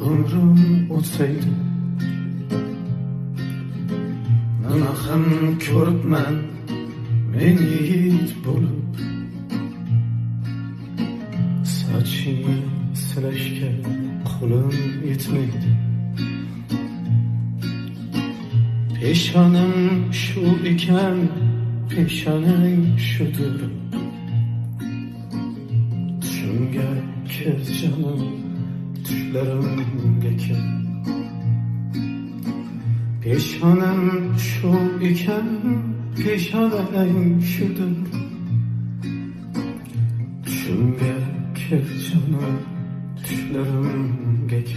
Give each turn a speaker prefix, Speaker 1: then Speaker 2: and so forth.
Speaker 1: umrim o'tsaydi, nima ham ko'ribman men yigit bo'lib. Sochingni silashga qo'lim yetmaydi, peshonim shu ekan, peshonang shudir. Tushimga kel jonim, tushlarimga kel. Peshonim shu ekan, peshonang shudir. Tushimga kel jonim, tushlarimga kel.